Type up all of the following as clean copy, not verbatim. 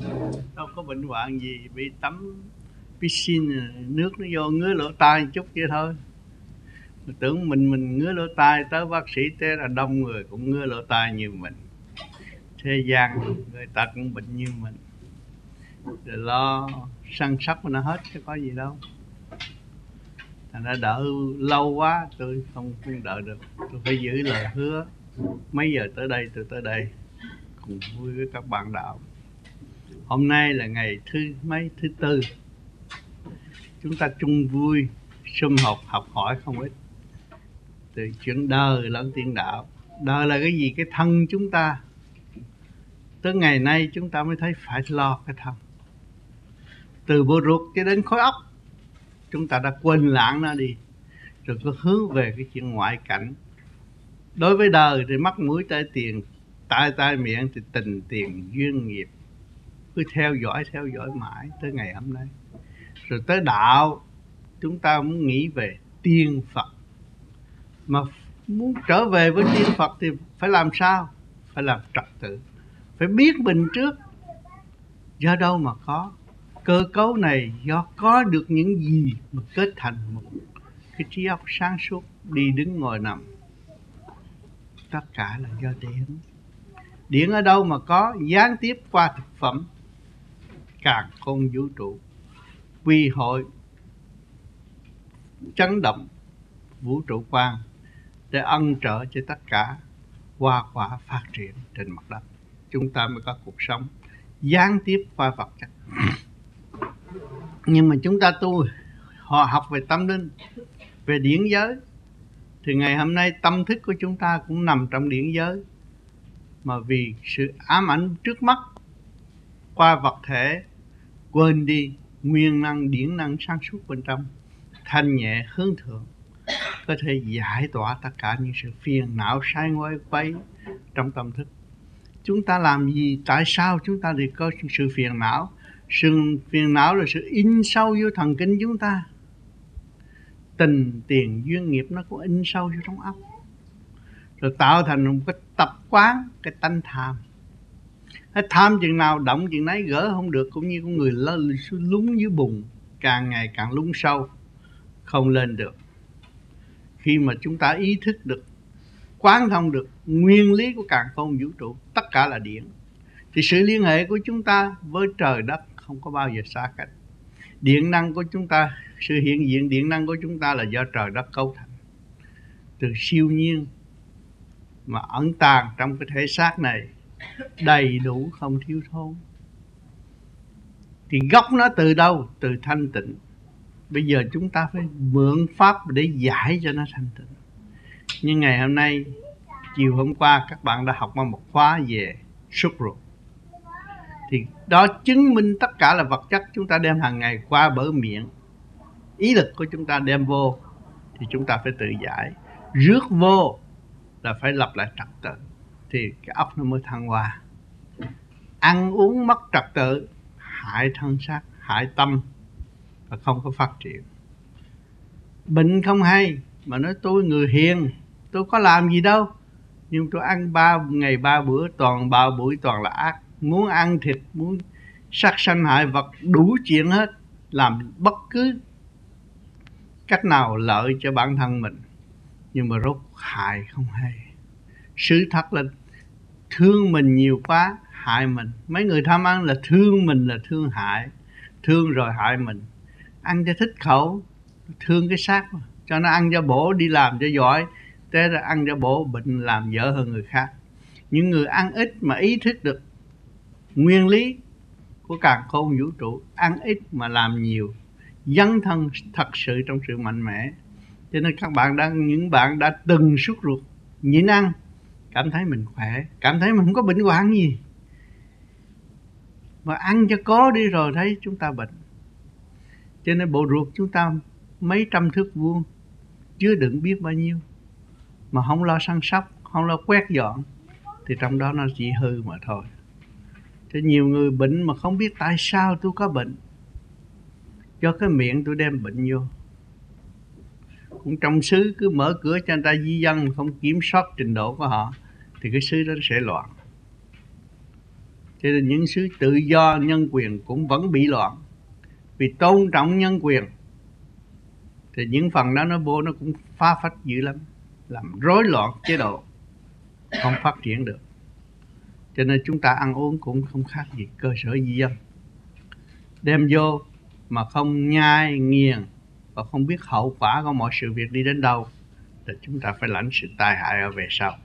đâu có bệnh hoạn gì, bị tắm piscine nước nó vô ngứa lỗ tai một chút vậy thôi. Mình tưởng mình ngứa lỗ tai, tới bác sĩ thế là đông người cũng ngứa lỗ tai như mình. Thế gian người ta cũng bệnh như mình, rồi lo săn sóc nó hết chứ có gì đâu. Thành ra đợi lâu quá tôi không đợi được, tôi phải giữ lời hứa. Mấy giờ tới đây tôi tới đây cùng vui với các bạn đạo. Hôm nay là ngày thứ tư, chúng ta chung vui sum họp học hỏi không ít từ chuyện đời lẫn tiên đạo. Đời là cái gì? Cái thân chúng ta. Tới ngày nay chúng ta mới thấy phải lo cái thân. Từ bộ ruột cho đến khối óc chúng ta đã quên lãng nó đi, rồi có hướng về cái chuyện ngoại cảnh. Đối với đời thì mắt mũi tai tiền, tai miệng thì tình tiền duyên nghiệp, cứ theo dõi mãi tới ngày hôm nay. Rồi tới đạo, chúng ta muốn nghĩ về tiên Phật. Mà muốn trở về với tiên Phật thì phải làm sao? Phải làm trật tự, phải biết mình trước. Do đâu mà có? Cơ cấu này do có được những gì mà kết thành một cái trí óc sáng suốt, đi đứng ngồi nằm. Tất cả là do điện. Điện ở đâu mà có? Gián tiếp qua thực phẩm. Càn khôn vũ trụ quy hội chấn động vũ trụ quan để ân trợ cho tất cả hoa quả phát triển trên mặt đất. Chúng ta mới có cuộc sống gián tiếp qua vật chất. Nhưng mà chúng ta tu, họ học về tâm linh, về điển giới, thì ngày hôm nay tâm thức của chúng ta cũng nằm trong điển giới. Mà vì sự ám ảnh trước mắt qua vật thể, quên đi nguyên năng điển năng sáng suốt bên trong, thanh nhẹ hướng thượng, có thể giải tỏa tất cả những sự phiền não sai quấy trong tâm thức. Chúng ta làm gì? Tại sao chúng ta thì có sự phiền não? Sự phiền não là sự in sâu vô thần kinh chúng ta. Tình tiền duyên nghiệp nó cũng in sâu vô trong óc, rồi tạo thành một cái tập quán, cái tánh tham. Cái tham chừng nào động chừng nấy gỡ không được, cũng như con người lún dưới bùn, càng ngày càng lún sâu, không lên được. Khi mà chúng ta ý thức được, quán thông được nguyên lý của càn khôn vũ trụ, tất cả là điện, thì sự liên hệ của chúng ta với trời đất không có bao giờ xa cách. Điện năng của chúng ta, sự hiện diện điện năng của chúng ta là do trời đất cấu thành, từ siêu nhiên mà ẩn tàng trong cái thể xác này, đầy đủ không thiếu thốn. Thì gốc nó từ đâu? Từ thanh tịnh. Bây giờ chúng ta phải mượn pháp để giải cho nó thanh tịnh. Nhưng ngày hôm nay, chiều hôm qua các bạn đã học qua một khóa về xuất ruột, thì đó chứng minh tất cả là vật chất chúng ta đem hàng ngày qua bờ miệng. Ý lực của chúng ta đem vô thì chúng ta phải tự giải. Rước vô là phải lập lại trật tự, thì cái óc nó mới thăng hoa. Ăn uống mất trật tự, hại thân xác, hại tâm, và không có phát triển. Bệnh không hay mà nói tôi người hiền, tôi có làm gì đâu, nhưng tôi ăn 3 ngày 3 bữa, toàn 3 buổi toàn là ác. Muốn ăn thịt, muốn sát sanh hại vật, đủ chuyện hết, làm bất cứ cách nào lợi cho bản thân mình, nhưng mà rốt hại không hay. Sự thật là thương mình nhiều quá, hại mình. Mấy người tham ăn là thương mình là thương hại, thương rồi hại mình. Ăn cho thích khẩu, thương cái xác mà, cho nó ăn cho bổ, đi làm cho giỏi, thế là ăn cho bổ, bệnh làm dở hơn người khác. Những người ăn ít mà ý thức được nguyên lý của càn khôn vũ trụ, ăn ít mà làm nhiều, dấn thân thật sự trong sự mạnh mẽ. Cho nên các bạn những bạn đã từng suốt ruột nhịn ăn, cảm thấy mình khỏe, cảm thấy mình không có bệnh hoạn gì, mà ăn cho có đi rồi thấy chúng ta bệnh. Cho nên bộ ruột chúng ta mấy trăm thước vuông, chứa đựng biết bao nhiêu, mà không lo săn sóc, không lo quét dọn, thì trong đó nó chỉ hư mà thôi. Thế nhiều người bệnh mà không biết tại sao tôi có bệnh, do cái miệng tôi đem bệnh vô. Cũng trong xứ cứ mở cửa cho người ta di dân, không kiểm soát trình độ của họ, thì cái xứ đó sẽ loạn. Cho Cho nên những sự tự do nhân quyền cũng vẫn bị loạn. Vì tôn trọng nhân quyền thì những phần đó nó vô nó cũng phá phách dữ lắm, làm rối loạn chế độ, không phát triển được. Cho nên chúng ta ăn uống cũng không khác gì cơ sở di dân. Đem vô mà không nhai nghiền và không biết hậu quả của mọi sự việc đi đến đâu thì chúng ta phải lãnh sự tai hại ở về sau.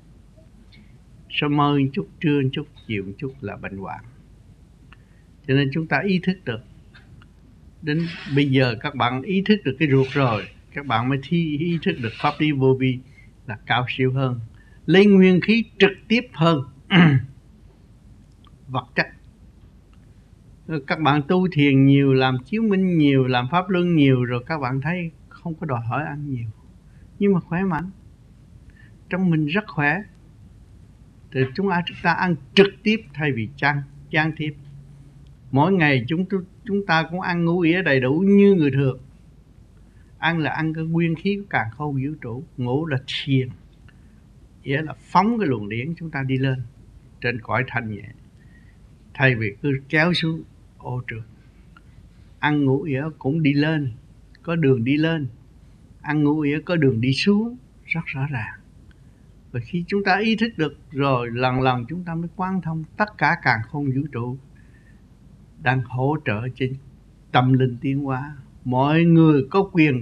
Sớm mơ một chút, trưa một chút, chiều một chút là bệnh hoạn. Cho nên chúng ta ý thức được. Đến bây giờ các bạn ý thức được cái ruột rồi, các bạn mới ý thức được pháp lý vô vi là cao siêu hơn, lấy nguyên khí trực tiếp hơn vật chất. Các bạn tu thiền nhiều, làm chiếu minh nhiều, làm pháp luân nhiều rồi các bạn thấy không có đòi hỏi ăn nhiều, nhưng mà khỏe mạnh, trong mình rất khỏe. Thì chúng ta ăn trực tiếp thay vì gián tiếp. Mỗi ngày chúng ta cũng ăn ngũ yế đầy đủ như người thường. Ăn là ăn cái nguyên khí của càn khôn vũ trụ. Ngũ là thiền, yế là phóng cái luồng điển chúng ta đi lên trên cõi thanh nhẹ, thay vì cứ kéo xuống ô trượt. Ăn ngũ yế cũng đi lên, có đường đi lên. Ăn ngũ yế có đường đi xuống, rất rõ ràng. Và khi chúng ta ý thức được rồi, lần lần chúng ta mới quán thông tất cả càn khôn vũ trụ đang hỗ trợ cho tâm linh tiến hóa. Mọi người có quyền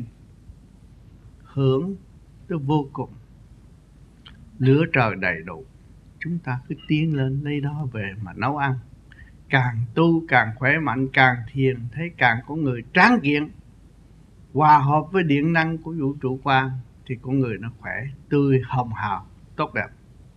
hưởng tới vô cùng. Lửa trời đầy đủ, chúng ta cứ tiến lên lấy đó về mà nấu ăn. Càng tu càng khỏe mạnh, càng thiền thấy càng có người tráng kiện, hòa hợp với điện năng của vũ trụ quang thì con người nó khỏe, tươi, hồng hào, tốt đẹp.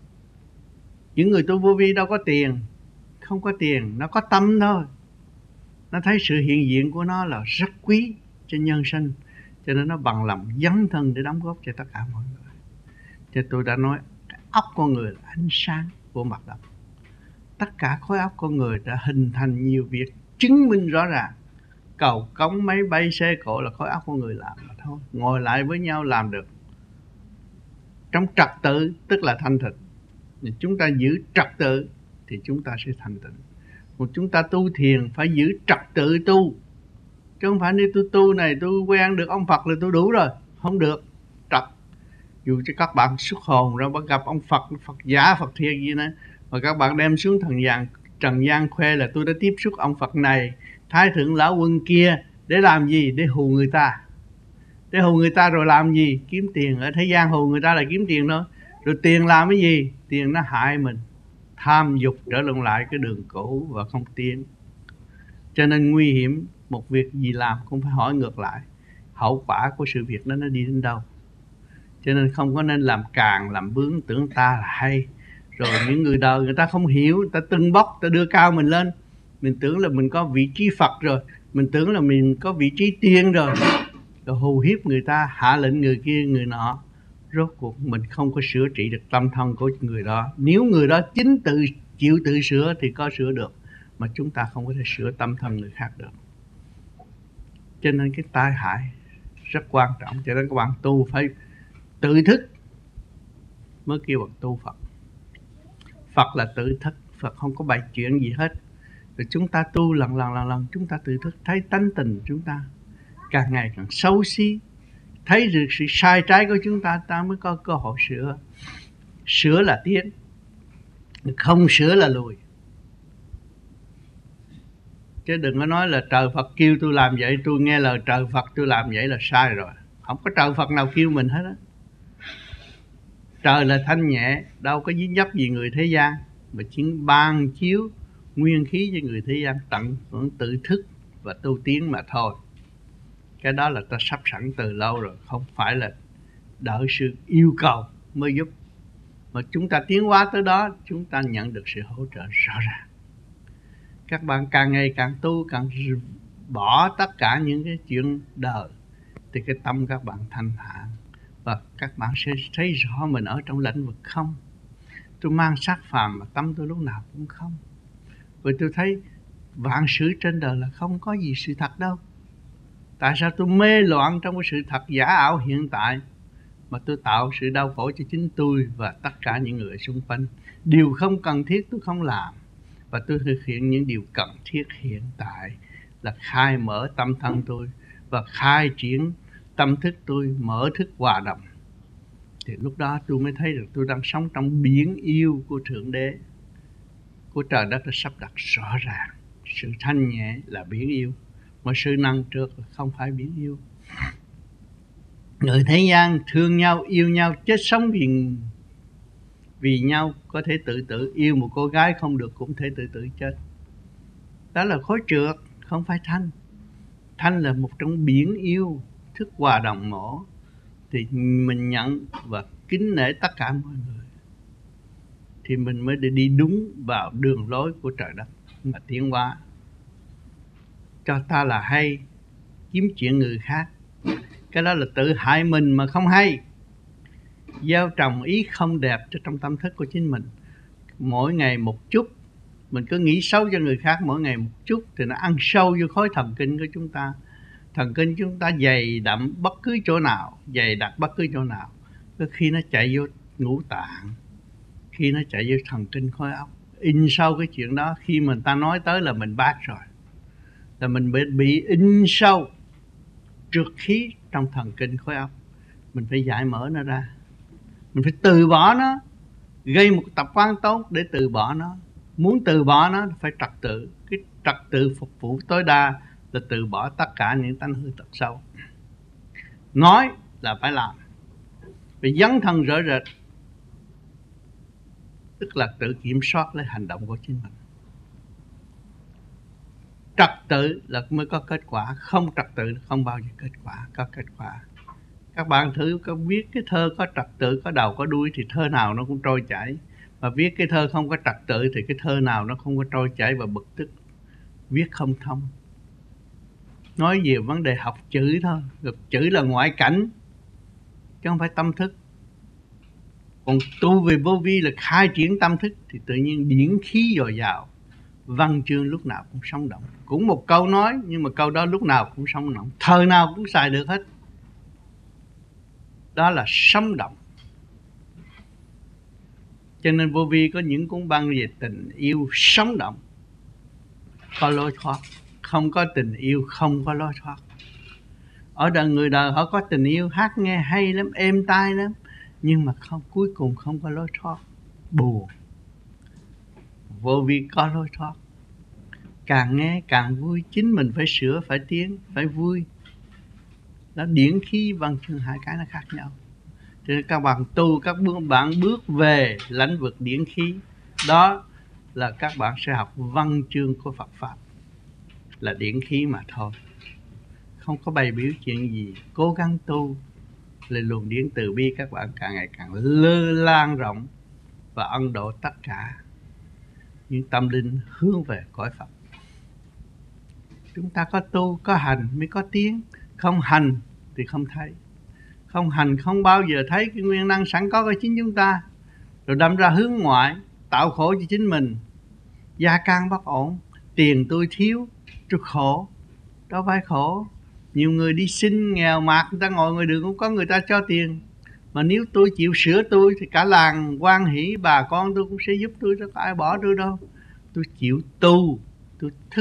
Những người tu vô vi đâu có tiền, không có tiền, nó có tâm thôi. Nó thấy sự hiện diện của nó là rất quý cho nhân sinh, cho nên nó bằng lòng dấn thân để đóng góp cho tất cả mọi người. Cho tôi đã nói cái óc con người là ánh sáng của mặt đất. Tất cả khối óc con người đã hình thành nhiều việc chứng minh rõ ràng. Cầu cống, máy bay, xe cộ là khối óc con người làm mà thôi. Ngồi lại với nhau làm được. Trong trật tự tức là thanh tịnh. Chúng ta giữ trật tự thì chúng ta sẽ thanh tịnh. Còn chúng ta tu thiền phải giữ trật tự tu, chứ không phải nếu tôi tu này tôi quen được ông Phật là tôi đủ rồi. Không được. Trật. Dù cho các bạn xuất hồn ra bắt gặp ông Phật, Phật giả, Phật thiệt gì nữa, mà các bạn đem xuống trần gian khoe là tôi đã tiếp xúc ông Phật này, Thái thượng lão quân kia, để làm gì? Để hù người ta. Để hù người ta rồi làm gì? Kiếm tiền. Ở thế gian hù người ta là kiếm tiền thôi. Rồi tiền làm cái gì? Tiền nó hại mình, tham dục trở lại cái đường cũ và không tiến. Cho nên nguy hiểm. Một việc gì làm cũng phải hỏi ngược lại hậu quả của sự việc đó nó đi đến đâu. Cho nên không có nên làm càng, làm bướng, tưởng ta là hay. Rồi những người đời người ta không hiểu, người ta tưng bốc, ta đưa cao mình lên. Mình tưởng là mình có vị trí Phật rồi, mình tưởng là mình có vị trí tiên rồi. Rồi hù hiếp người ta, hạ lệnh người kia, người nọ. Rốt cuộc mình không có sửa trị được tâm thân của người đó. Nếu người đó chính chịu tự sửa thì có sửa được. Mà chúng ta không có thể sửa tâm thân người khác được. Cho nên cái tai hại rất quan trọng. Cho nên các bạn tu phải tự thức mới kêu bằng tu Phật. Phật là tự thức, Phật không có bày chuyện gì hết. Rồi chúng ta tu lần chúng ta tự thức, thấy tánh tình chúng ta càng ngày càng xấu xí, thấy được sự sai trái của chúng ta, ta mới có cơ hội sửa. Sửa là tiến, không sửa là lùi. Chứ đừng có nói là trời Phật kêu tôi làm vậy, tôi nghe lời trời Phật tôi làm vậy là sai rồi. Không có trời Phật nào kêu mình hết á. Trời là thanh nhẹ, đâu có dính dấp gì người thế gian, mà chỉ ban chiếu nguyên khí cho người thế gian tận hưởng tự thức và tu tiến mà thôi. Cái đó là ta sắp sẵn từ lâu rồi, không phải là đợi sự yêu cầu mới giúp. Mà chúng ta tiến hóa tới đó, chúng ta nhận được sự hỗ trợ rõ ràng. Các bạn càng ngày càng tu, càng bỏ tất cả những cái chuyện đời, thì cái tâm các bạn thanh thản. Và các bạn sẽ thấy rõ mình ở trong lĩnh vực không. Tôi mang xác phàm mà tâm tôi lúc nào cũng không. Vì tôi thấy vạn sự trên đời là không có gì sự thật đâu. Tại sao tôi mê loạn trong cái sự thật giả ảo hiện tại mà tôi tạo sự đau khổ cho chính tôi và tất cả những người xung quanh? Điều không cần thiết tôi không làm. Và tôi thực hiện những điều cần thiết hiện tại là khai mở tâm thân tôi và khai triển tâm thức tôi, mở thức hòa đồng. Thì lúc đó tôi mới thấy được tôi đang sống trong biển yêu của Thượng Đế, của trời đất đã sắp đặt rõ ràng. Sự thanh nhẹ là biển yêu, mà sự nâng trược không phải biển yêu. Người thế gian thương nhau, yêu nhau, chết sống vì nhau. Có thể tự tử, yêu một cô gái không được cũng thể tự tử chết. Đó là khối trượt, không phải thanh. Thanh là một trong biển yêu, thức hòa đồng mổ. Thì mình nhận và kính nể tất cả mọi người, thì mình mới đi đúng vào đường lối của trời đất mà tiến hóa. Cho ta là hay kiếm chuyện người khác, cái đó là tự hại mình mà không hay. Gieo trồng ý không đẹp cho trong tâm thức của chính mình. Mỗi ngày một chút, mình cứ nghĩ xấu cho người khác mỗi ngày một chút, thì nó ăn sâu vô khối thần kinh của chúng ta. Thần kinh chúng ta dày đậm bất cứ chỗ nào, dày đặc bất cứ chỗ nào. Khi nó chạy vô ngũ tạng, khi nó chạy vô thần kinh khối óc, in sâu cái chuyện đó. Khi mình ta nói tới là mình bác rồi, là mình bị in sâu trượt khí trong thần kinh khối óc. Mình phải giải mở nó ra, mình phải từ bỏ nó, gây một tập quán tốt để từ bỏ nó. Muốn từ bỏ nó phải trật tự. Cái trật tự phục vụ tối đa là từ bỏ tất cả những tánh hư tật xấu. Nói là phải làm, phải dấn thân rõ rệt, tức là tự kiểm soát lấy hành động của chính mình. Trật tự là mới có kết quả, không trật tự không bao giờ có kết quả. Các bạn thử có viết cái thơ có trật tự, có đầu có đuôi thì thơ nào nó cũng trôi chảy. Mà viết cái thơ không có trật tự thì cái thơ nào nó không có trôi chảy và bực tức, viết không thông. Nói về vấn đề học chữ thôi, chữ là ngoại cảnh chứ không phải tâm thức. Còn tu về vô vi là khai triển tâm thức, thì tự nhiên điển khí dồi dào, văn chương lúc nào cũng sống động. Cũng một câu nói nhưng mà câu đó lúc nào cũng sống động, thời nào cũng xài được hết. Đó là sống động. Cho nên vô vi có những cuốn băng về tình yêu sống động, có lối thoát. Không có tình yêu không có lối thoát. Ở đời người đời họ có tình yêu, hát nghe hay lắm, êm tai lắm, nhưng mà không, cuối cùng không có lối thoát, buồn. Vô vi có lối thoát, càng nghe càng vui. Chính mình phải sửa, phải tiến, phải vui. Đó, điển khí văn chương hai cái nó khác nhau. Cho nên các bạn tu, các bạn bước về lãnh vực điển khí, đó là các bạn sẽ học văn chương của Phật Pháp, là điển khí mà thôi. Không có bày biểu chuyện gì, cố gắng tu là luồng điển từ bi các bạn càng ngày càng lan rộng và ân độ tất cả những tâm linh hướng về cõi Phật. Chúng ta có tu, có hành mới có tiếng. Không hành thì không thấy. Không hành không bao giờ thấy cái nguyên năng sẵn có của chính chúng ta, rồi đâm ra hướng ngoại, tạo khổ cho chính mình. Gia can bất ổn, tiền tôi thiếu, tôi khổ. Đâu phải khổ. Nhiều người đi xin nghèo mạt, người ta ngồi ngoài đường cũng có người ta cho tiền. Mà nếu tôi chịu sửa tôi thì cả làng hoan hỷ, bà con tôi cũng sẽ giúp tôi, đâu có ai bỏ tôi đâu. Tôi chịu tu, tôi thức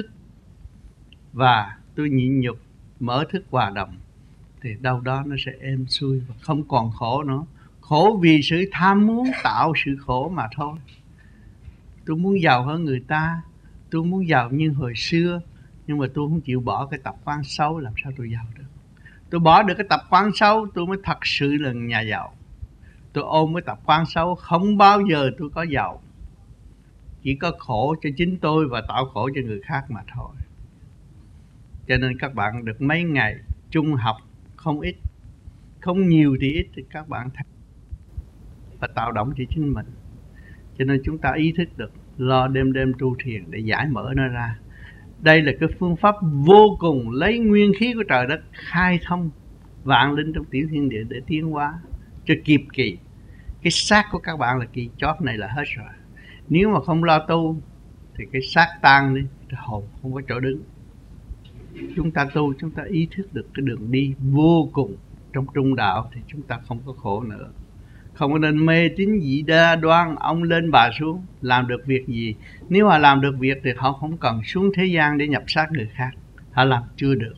và tôi nhịn nhục, mở thức hòa đồng, thì đâu đó nó sẽ êm xuôi và không còn khổ nữa. Khổ vì sự tham muốn tạo sự khổ mà thôi. Tôi muốn giàu hơn người ta, tôi muốn giàu như hồi xưa, nhưng mà tôi không chịu bỏ cái tập quán xấu, làm sao tôi giàu được. Tôi bỏ được cái tập quán xấu, tôi mới thật sự là nhà giàu. Tôi ôm cái tập quán xấu, không bao giờ tôi có giàu. Chỉ có khổ cho chính tôi và tạo khổ cho người khác mà thôi. Cho nên các bạn được mấy ngày chung học không ít, không nhiều thì ít, thì các bạn thấy và tạo động cho chính mình. Cho nên chúng ta ý thức được, lo đêm đêm tu thiền để giải mở nó ra. Đây là cái phương pháp vô cùng, lấy nguyên khí của trời đất khai thông vạn linh trong tiểu thiên địa để tiến hóa cho kịp kỳ. Cái xác của các bạn là kỳ chót này là hết rồi. Nếu mà không lo tu thì cái xác tan đi, hồn không có chỗ đứng. Chúng ta tu, chúng ta ý thức được cái đường đi vô cùng trong trung đạo thì chúng ta không có khổ nữa. Không có nên mê tín dị đa đoan, ông lên bà xuống, làm được việc gì. Nếu họ làm được việc thì họ không cần xuống thế gian để nhập xác người khác. Họ làm chưa được.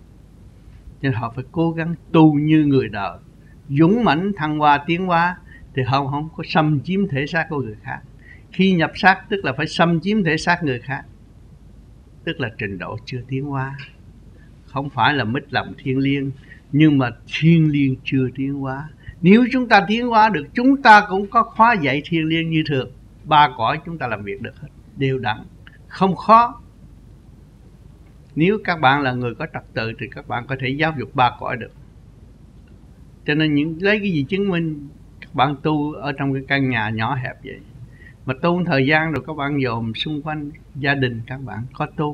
Nên họ phải cố gắng tu như người đời, dũng mãnh thăng hoa tiến hóa, thì họ không có xâm chiếm thể xác của người khác. Khi nhập xác tức là phải xâm chiếm thể xác người khác, tức là trình độ chưa tiến hóa. Không phải là mít lòng thiên liêng, nhưng mà thiên liêng chưa tiến hóa. Nếu chúng ta tiến hóa được, chúng ta cũng có khóa dạy thiên liêng như thường. Ba cõi chúng ta làm việc được hết, đều đặn, không khó. Nếu các bạn là người có trật tự thì các bạn có thể giáo dục ba cõi được. Cho nên lấy cái gì chứng minh các bạn tu ở trong cái căn nhà nhỏ hẹp vậy? Mà tu một thời gian rồi các bạn dòm xung quanh gia đình các bạn có tu,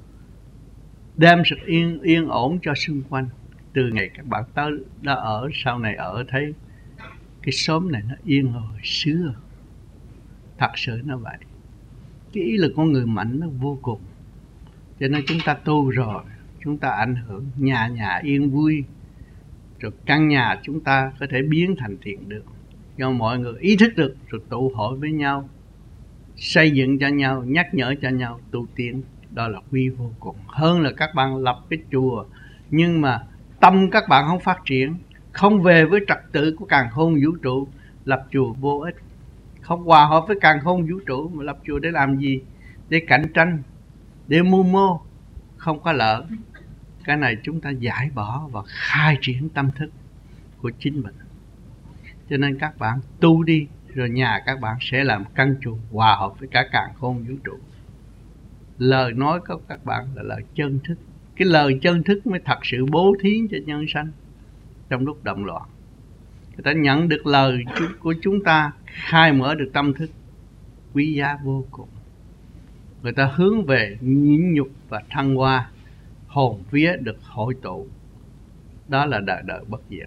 đem sự yên ổn cho xung quanh. Từ ngày các bạn tới đã ở, sau này ở thấy cái xóm này nó yên hồi xưa. Thật sự nó vậy. Cái ý lực của người mạnh nó vô cùng. Cho nên chúng ta tu rồi, chúng ta ảnh hưởng nhà nhà yên vui, rồi căn nhà chúng ta có thể biến thành thiện đường. Do mọi người ý thức được rồi tụ hội với nhau, xây dựng cho nhau, nhắc nhở cho nhau tu tiến. Đó là quy vô cùng. Hơn là các bạn lập cái chùa, nhưng mà tâm các bạn không phát triển, không về với trật tự của càn khôn vũ trụ, lập chùa vô ích. Không hòa hợp với càn khôn vũ trụ mà lập chùa để làm gì? Để cạnh tranh, để mưu mô, không có lợi. Cái này chúng ta giải bỏ và khai triển tâm thức của chính mình. Cho nên các bạn tu đi, rồi nhà các bạn sẽ làm căn chùa hòa hợp với cả càn khôn vũ trụ. Lời nói của các bạn là lời chân thức. Cái lời chân thức mới thật sự bố thí cho nhân sanh trong lúc động loạn. Người ta nhận được lời của chúng ta, khai mở được tâm thức, quý giá vô cùng. Người ta hướng về nhịn nhục và thăng hoa, hồn vía được hội tụ. Đó là đời đời bất diệt.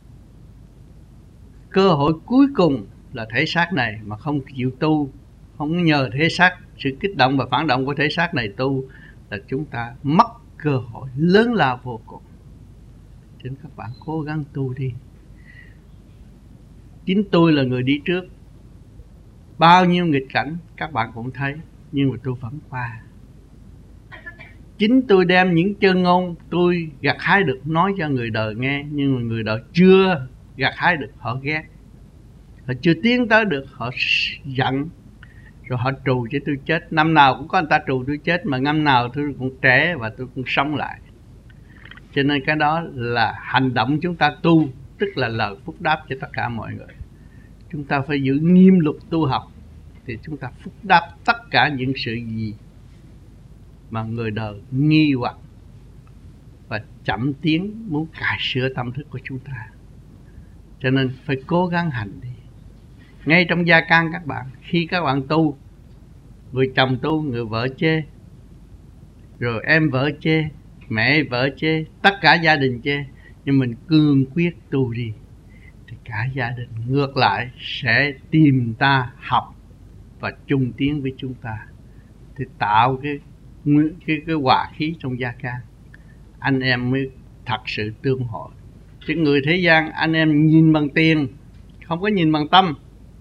Cơ hội cuối cùng là thể xác này mà không chịu tu, không nhờ thể xác, sự kích động và phản động của thể xác này tu, là chúng ta mất cơ hội lớn lao vô cùng. Cho nên các bạn cố gắng tu đi. Chính tôi là người đi trước. Bao nhiêu nghịch cảnh các bạn cũng thấy, nhưng mà tôi vẫn qua. Chính tôi đem những chân ngôn tôi gặt hái được nói cho người đời nghe, nhưng mà người đời chưa gặt hái được, họ ghét. Họ chưa tiến tới được, họ giận. Rồi họ trù cho tôi chết. Năm nào cũng có người ta trù tôi chết, mà năm nào tôi cũng trẻ và tôi cũng sống lại. Cho nên cái đó là hành động chúng ta tu, tức là lời phúc đáp cho tất cả mọi người. Chúng ta phải giữ nghiêm luật tu học, thì chúng ta phúc đáp tất cả những sự gì mà người đời nghi hoặc và chậm tiến muốn cải sửa tâm thức của chúng ta. Cho nên phải cố gắng hành đi. Ngay trong gia can các bạn, khi các bạn tu, người chồng tu, người vợ chê, rồi em vợ chê, mẹ vợ chê, tất cả gia đình chê, nhưng mình cương quyết tu đi, thì cả gia đình ngược lại sẽ tìm ta học và chung tiến với chúng ta, thì tạo cái hòa khí trong gia can. Anh em mới thật sự tương hội. Chứ người thế gian anh em nhìn bằng tiền, không có nhìn bằng tâm.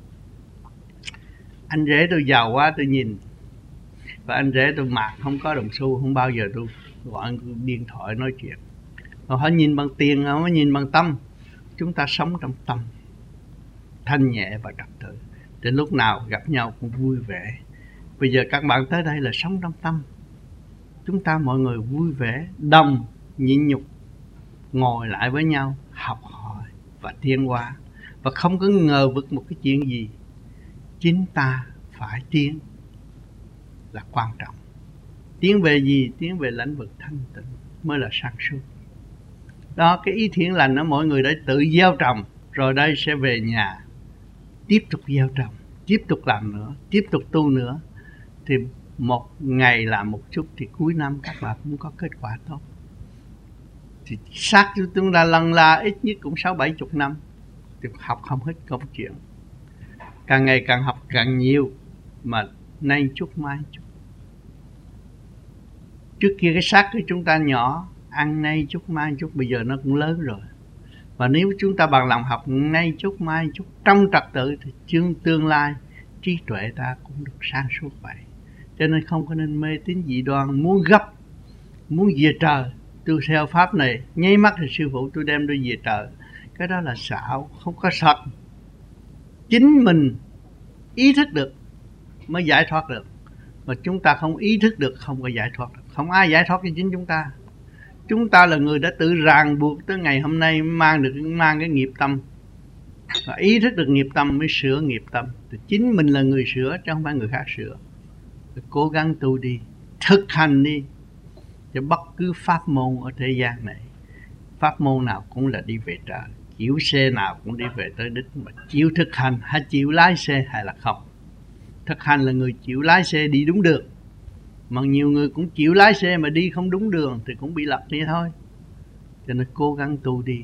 Anh rể tôi giàu quá tôi nhìn, và anh rể tôi mặc không có đồng xu, không bao giờ tôi gọi điện thoại nói chuyện. Họ nhìn bằng tiền, họ nhìn bằng tâm. Chúng ta sống trong tâm thanh nhẹ và trật tự, đến lúc nào gặp nhau cũng vui vẻ. Bây giờ các bạn tới đây là sống trong tâm. Chúng ta mọi người vui vẻ, đồng nhịn nhục, ngồi lại với nhau, học hỏi và tiến hóa, và không có ngờ vực một cái chuyện gì. Chính ta phải tiến là quan trọng. Tiến về gì? Tiến về lĩnh vực thanh tịnh mới là sáng suốt. Đó, cái ý thiện lành đó mọi người đã tự gieo trồng, rồi đây sẽ về nhà tiếp tục gieo trồng, tiếp tục làm nữa, tiếp tục tu nữa. Thì một ngày làm một chút, thì cuối năm các bạn cũng có kết quả tốt. Thì xác chúng ta lần la ít nhất cũng 60-70 năm, thì học không hết công chuyện. Càng ngày càng học càng nhiều, mà nay chút mai chút. Trước kia cái xác của chúng ta nhỏ, ăn nay chút mai chút, bây giờ nó cũng lớn rồi. Và nếu chúng ta bằng lòng học ngay chút mai chút trong trật tự thì tương lai trí tuệ ta cũng được sáng suốt vậy. Cho nên không có nên mê tín dị đoan, muốn gấp, muốn về trời. Tôi theo pháp này, nháy mắt thì sư phụ tôi đem tôi về trời. Cái đó là xạo, không có thật. Chính mình ý thức được mới giải thoát được. Mà chúng ta không ý thức được không có giải thoát được. Không ai giải thoát cho chính chúng ta. Chúng ta là người đã tự ràng buộc tới ngày hôm nay mang cái nghiệp tâm. Và ý thức được nghiệp tâm mới sửa nghiệp tâm. Thì chính mình là người sửa chứ không phải người khác sửa. Thì cố gắng tu đi, thực hành đi. Cho bất cứ pháp môn ở thế gian này, pháp môn nào cũng là đi về trời. Chiếu xe nào cũng đi về tới đích. Mà chịu thực hành hay chịu lái xe hay là không. Thực hành là người chịu lái xe đi đúng đường. Mà nhiều người cũng chịu lái xe mà đi không đúng đường thì cũng bị lật đi thôi. Cho nên cố gắng tu đi,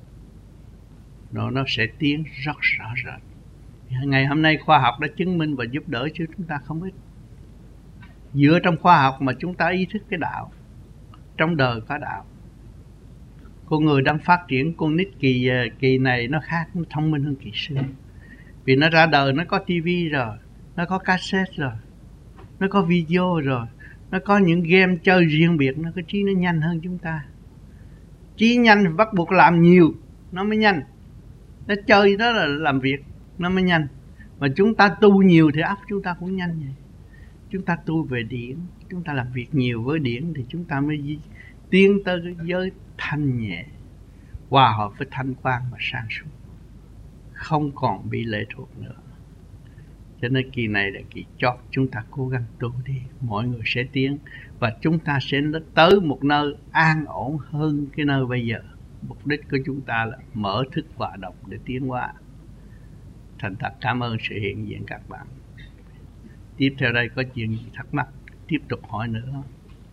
nó sẽ tiến rất rõ rệt. Ngày hôm nay khoa học đã chứng minh và giúp đỡ cho chúng ta không ít. Dựa trong khoa học mà chúng ta ý thức cái đạo. Trong đời có đạo. Con người đang phát triển, con nít kỳ này nó khác, nó thông minh hơn kỳ xưa. Vì nó ra đời nó có tivi rồi, nó có cassette rồi, nó có video rồi, nó có những game chơi riêng biệt, nó có trí nó nhanh hơn chúng ta. Trí nhanh bắt buộc làm nhiều nó mới nhanh. Nó chơi đó là làm việc nó mới nhanh. Mà chúng ta tu nhiều thì óc chúng ta cũng nhanh vậy. Chúng ta tu về điển, chúng ta làm việc nhiều với điển thì chúng ta mới tiến tới cái giới thanh nhẹ, hòa hợp với thanh quan và sáng suốt, không còn bị lệ thuộc nữa. Cho nên kỳ này là kỳ chót, chúng ta cố gắng tu đi, mọi người sẽ tiến và chúng ta sẽ tới một nơi an ổn hơn cái nơi bây giờ. Mục đích của chúng ta là mở thức hòa đồng để tiến hóa. Thành thật cảm ơn sự hiện diện các bạn. Tiếp theo đây có chuyện gì thắc mắc tiếp tục hỏi nữa.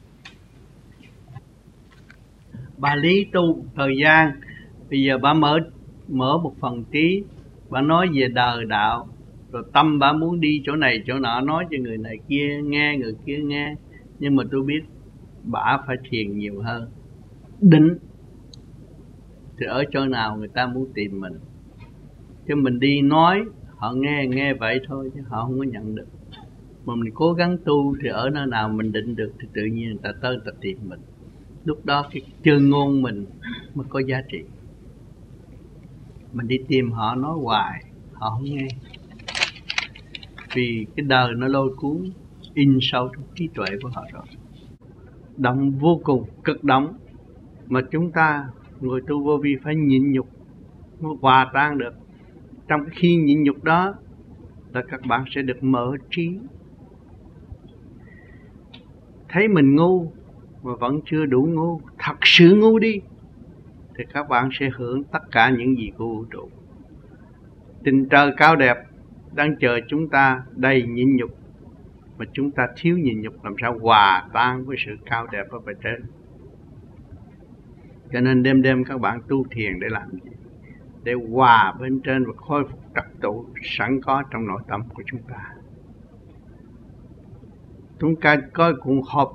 Bà Lý tu thời gian, bây giờ bà mở một phần trí, bà nói về đời đạo, rồi tâm bà muốn đi chỗ này chỗ nọ, nói cho người này kia nghe, người kia nghe. Nhưng mà tôi biết bà phải thiền nhiều hơn. Định thì ở chỗ nào người ta muốn tìm mình, chứ mình đi nói họ nghe vậy thôi chứ họ không có nhận được. Mà mình cố gắng tu thì ở nơi nào mình định được thì tự nhiên người ta tới người ta tìm mình. Lúc đó cái chân ngôn mình mới có giá trị. Mình đi tìm họ nói hoài họ không nghe. Vì cái đời nó lôi cuốn in sâu trong trí tuệ của họ rồi. Động vô cùng, cực động. Mà chúng ta người tu vô vi phải nhịn nhục mới hòa tan được. Trong khi nhịn nhục đó là các bạn sẽ được mở trí. Thấy mình ngu mà vẫn chưa đủ ngu, thật sự ngu đi, thì các bạn sẽ hưởng tất cả những gì của vũ trụ. Tình trời cao đẹp đang chờ chúng ta đầy nhịn nhục, mà chúng ta thiếu nhịn nhục làm sao hòa tan với sự cao đẹp ở bên trên. Cho nên đêm các bạn tu thiền để làm gì? Để hòa bên trên và khôi phục trật tự sẵn có trong nội tâm của chúng ta. Chúng ta có cuộc họp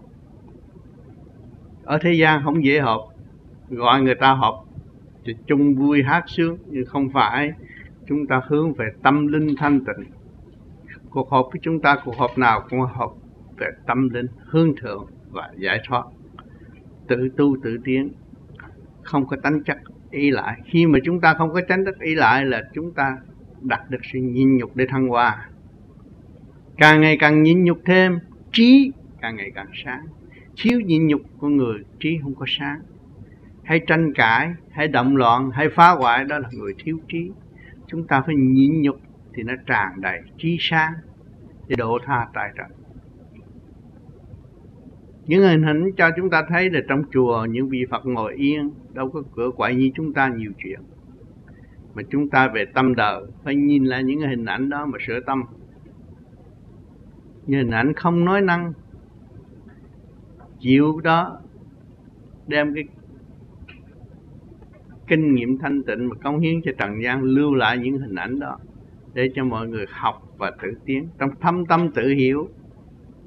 ở thế gian không dễ họp, gọi người ta họp thì chung vui hát sướng, nhưng không phải. Chúng ta hướng về tâm linh thanh tịnh. Cuộc họp của chúng ta, cuộc họp nào cũng họp về tâm linh hướng thượng và giải thoát. Tự tu tự tiến, không có tánh chất ý lại. Khi mà chúng ta không có tánh chất ý lại là chúng ta đạt được sự nhịn nhục để thăng hoa. Càng ngày càng nhịn nhục thêm, trí càng ngày càng sáng. Thiếu nhịn nhục của người, trí không có sáng. Hay tranh cãi, hay động loạn, hay phá hoại, đó là người thiếu trí. Chúng ta phải nhịn nhục thì nó tràn đầy trí sáng để độ tha tại trần. Những hình ảnh cho chúng ta thấy là trong chùa những vị Phật ngồi yên, đâu có cửa quậy như chúng ta nhiều chuyện. Mà chúng ta về tâm đời phải nhìn lại những hình ảnh đó mà sửa tâm. Những hình ảnh không nói năng, chịu đó, đem cái kinh nghiệm thanh tịnh mà cống hiến cho trần gian, lưu lại những hình ảnh đó để cho mọi người học và tự tiến trong thâm tâm tự hiểu.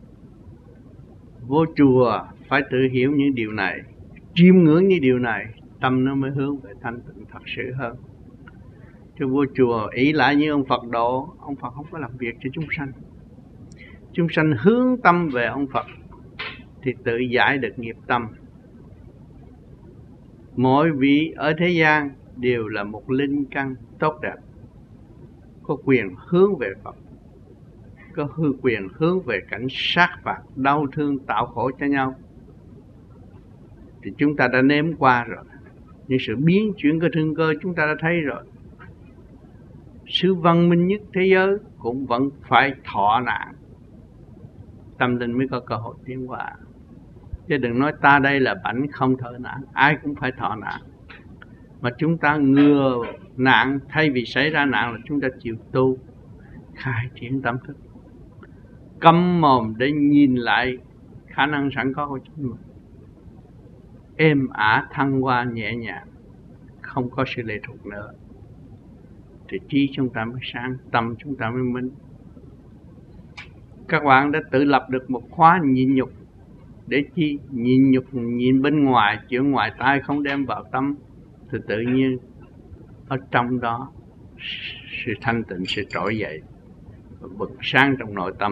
Vô chùa phải tự hiểu những điều này, chiêm ngưỡng những điều này, tâm nó mới hướng về thanh tịnh thật sự hơn. Chứ vô chùa ý lại như ông Phật độ, ông Phật không có làm việc cho chúng sanh. Chúng sanh hướng tâm về ông Phật thì tự giải được nghiệp tâm. Mỗi vị ở thế gian đều là một linh căn tốt đẹp, có quyền hướng về Phật, có quyền hướng về cảnh sát phạt, đau thương tạo khổ cho nhau. Thì chúng ta đã nếm qua rồi. Những sự biến chuyển của thương cơ chúng ta đã thấy rồi. Sự văn minh nhất thế giới cũng vẫn phải thọ nạn, tâm linh mới có cơ hội tiến hóa. Chứ đừng nói ta đây là bảnh không thọ nạn, ai cũng phải thọ nạn. Mà chúng ta ngừa nạn, thay vì xảy ra nạn là chúng ta chịu tu, khai triển tâm thức, câm mồm để nhìn lại khả năng sẵn có của chúng mình, êm ả thăng hoa nhẹ nhàng, không có sự lệ thuộc nữa, thì trí chúng ta mới sáng, tâm chúng ta mới minh. Các bạn đã tự lập được một khóa nhịn nhục. Để chi? Nhịn nhục nhìn bên ngoài, chuyện ngoài tai không đem vào tâm, thì tự nhiên ở trong đó sự thanh tịnh sẽ trỗi dậy và bừng sáng trong nội tâm.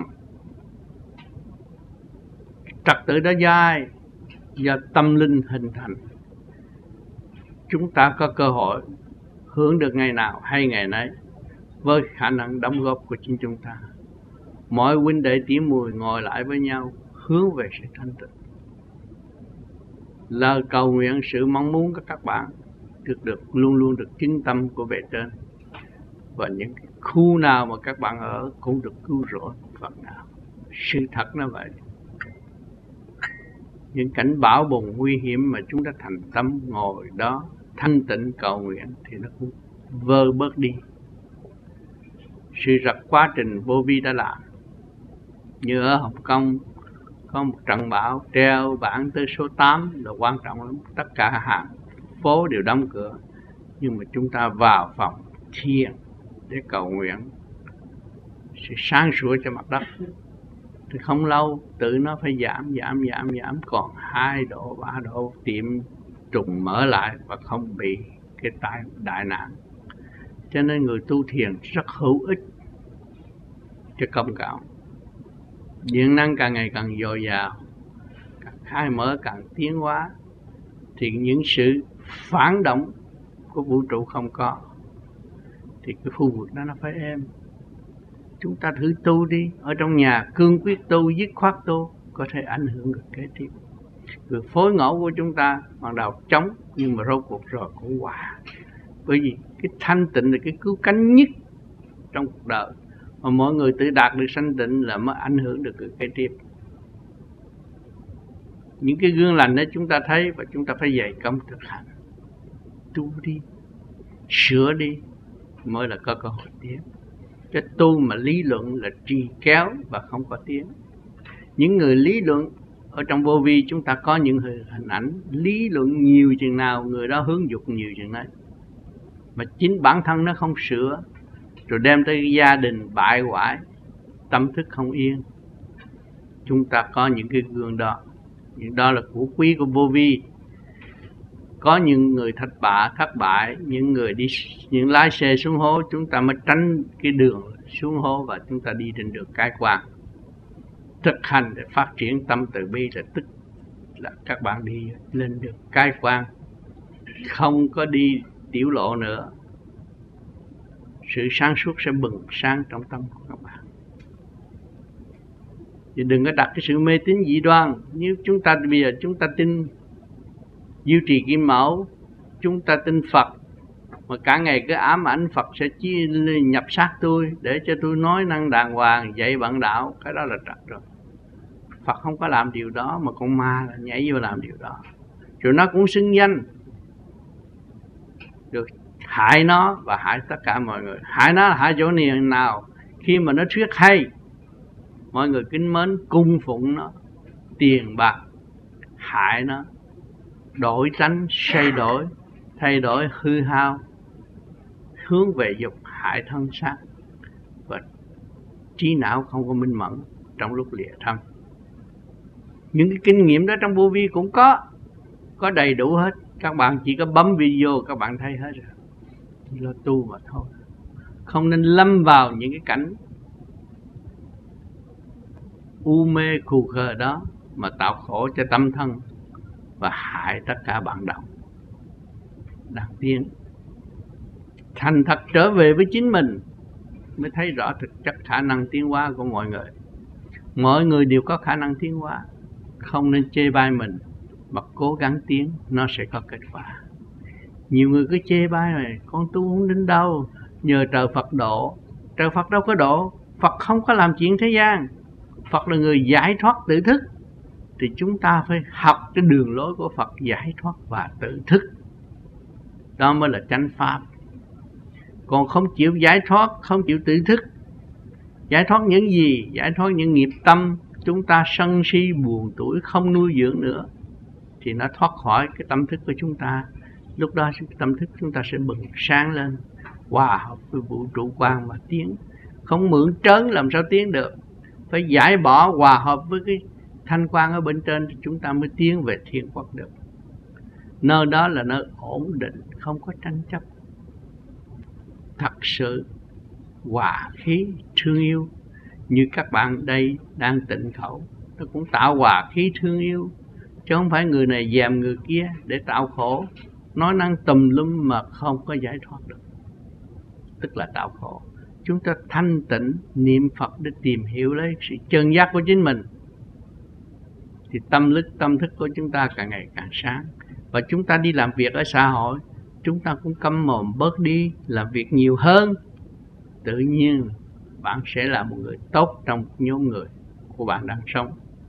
Trật tự đó dai do tâm linh hình thành. Chúng ta có cơ hội hưởng được ngày nào hay ngày nấy với khả năng đóng góp của chính chúng ta. Mọi huynh đệ tỷ muội ngồi lại với nhau, hướng về sự thanh tịnh. Lời cầu nguyện sự mong muốn của các bạn luôn luôn được chứng tâm của bề trên. Và những cái khu nào mà các bạn ở cũng được cứu rỗi phần nào. Sự thật nó vậy. Những cảnh bão bùng nguy hiểm mà chúng ta thành tâm ngồi đó thanh tịnh cầu nguyện thì nó cũng vơi bớt đi. Sự rập quá trình vô vi đã làm. Như ở Hồng Kông có một trận bão treo bảng tới số 8 là quan trọng lắm. Tất cả hàng phố đều đóng cửa. Nhưng mà chúng ta vào phòng thiền để cầu nguyện sự sáng sủa cho mặt đất. Thì không lâu tự nó phải giảm. Còn 2 độ, 3 độ tiệm trùng mở lại và không bị cái đại nạn. Cho nên người tu thiền rất hữu ích cho công cộng. Điện năng càng ngày càng dồi dào, càng khai mở càng tiến hóa, thì những sự phản động của vũ trụ không có, thì cái khu vực đó nó phải êm. Chúng ta thử tu đi, ở trong nhà cương quyết tu, dứt khoát tu, có thể ảnh hưởng được kế tiếp. Người phối ngẫu của chúng ta ban đầu chống, nhưng mà rốt cuộc rồi cũng hòa. Bởi vì cái thanh tịnh là cái cứu cánh nhất trong cuộc đời. Mà mọi người tự đạt được sanh tịnh là mới ảnh hưởng được cái tiếp. Những cái gương lành đó chúng ta thấy và chúng ta phải dày công thực hành. Tu đi, sửa đi mới là có cơ hội tiến. Cái tu mà lý luận là trì kéo và không có tiến. Những người lý luận ở trong vô vi chúng ta có những hình ảnh lý luận nhiều chừng nào người đó hướng dục nhiều chừng đấy. Mà chính bản thân nó không sửa, rồi đem tới gia đình bại hoại, tâm thức không yên. Chúng ta có những cái gương đó. Những đó là của quý của vô vi. Có những người thất bại, những lái xe xuống hố, chúng ta mới tránh cái đường xuống hố và chúng ta đi trên đường cai quan. Thực hành để phát triển tâm từ bi là tức là các bạn đi lên đường cai quan, không có đi tiểu lộ nữa. Sự sáng suốt sẽ bừng sáng trong tâm của các bạn. Thì đừng có đặt cái sự mê tín dị đoan. Như chúng ta bây giờ chúng ta tin Diệu Trì Kim Mẫu, chúng ta tin Phật, mà cả ngày cứ ám ảnh Phật sẽ nhập xác tôi để cho tôi nói năng đàng hoàng, dạy bạn đạo, cái đó là trật rồi. Phật không có làm điều đó, mà con ma là nhảy vô làm điều đó. Rồi nó cũng xưng danh, được hại nó và hại tất cả mọi người. Hại nó là hại chỗ nào? Khi mà nó thuyết hay, mọi người kính mến cung phụng nó, tiền bạc hại nó, đổi tránh thay đổi hư hao, hướng về dục hại thân xác, và trí não không có minh mẫn trong lúc lìa thân. Những cái kinh nghiệm đó trong vô vi cũng có đầy đủ hết, Các bạn chỉ có bấm video các bạn thấy hết rồi. Lo tu mà thôi. Không nên lâm vào những cái cảnh u mê khù khờ đó mà tạo khổ cho tâm thân và hại tất cả bạn đọc đang tiến. Thành thật trở về với chính mình mới thấy rõ thực chất khả năng tiến hóa của mọi người. Mọi người đều có khả năng tiến hóa. Không nên chê bai mình mà cố gắng tiến, nó sẽ có kết quả. Nhiều người cứ chê bai này, con tu không đến đâu, nhờ trời Phật độ. Trời Phật đâu có độ, Phật không có làm chuyện thế gian. Phật là người giải thoát tự thức. Thì chúng ta phải học cái đường lối của Phật giải thoát và tự thức. Đó mới là chánh pháp. Còn không chịu giải thoát, không chịu tự thức. Giải thoát những gì? Giải thoát những nghiệp tâm chúng ta sân si buồn tủi không nuôi dưỡng nữa, thì nó thoát khỏi cái tâm thức của chúng ta. Lúc đó tâm thức chúng ta sẽ bừng sáng lên, hòa hợp với vũ trụ quang mà tiến. Không mượn trớn làm sao tiến được. Phải giải bỏ hòa hợp với cái thanh quang ở bên trên thì chúng ta mới tiến về thiên quốc được. Nơi đó là nơi ổn định, không có tranh chấp. Thật sự hòa khí thương yêu. Như các bạn đây đang tịnh khẩu, nó cũng tạo hòa khí thương yêu, chứ không phải người này dèm người kia để tạo khổ, nói năng tùm lum mà không có giải thoát được, tức là tạo khổ. Chúng ta thanh tịnh niệm Phật để tìm hiểu lấy sự chân giác của chính mình, thì tâm thức của chúng ta càng ngày càng sáng. Và chúng ta đi làm việc ở xã hội, chúng ta cũng câm mồm bớt đi, làm việc nhiều hơn. Tự nhiên bạn sẽ là một người tốt trong nhóm người của bạn đang sống.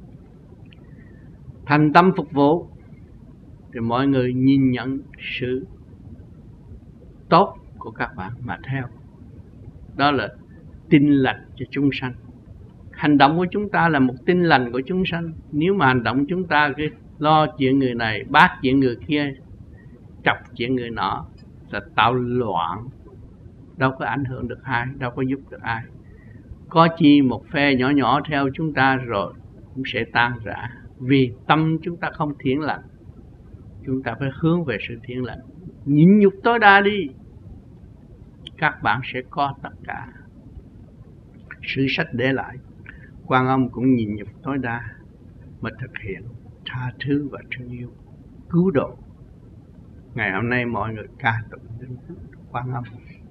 Thành tâm phục vụ thì mọi người nhìn nhận sự tốt của các bạn mà theo. Đó là tin lành cho chúng sanh. Hành động của chúng ta là một tin lành của chúng sanh. Nếu mà hành động chúng ta cứ lo chuyện người này, bác chuyện người kia, chọc chuyện người nọ, là tạo loạn, đâu có ảnh hưởng được ai, đâu có giúp được ai. Có chi một phe nhỏ nhỏ theo chúng ta rồi cũng sẽ tan rã, vì tâm chúng ta không thiện lành. Chúng ta phải hướng về sự thiện lành, nhịn nhục tối đa đi, các bạn sẽ có tất cả. Sử sách để lại, Quan Âm cũng nhịn nhục tối đa mà thực hiện tha thứ và thương yêu, cứu độ. Ngày hôm nay mọi người ca tụng đến Quan Âm,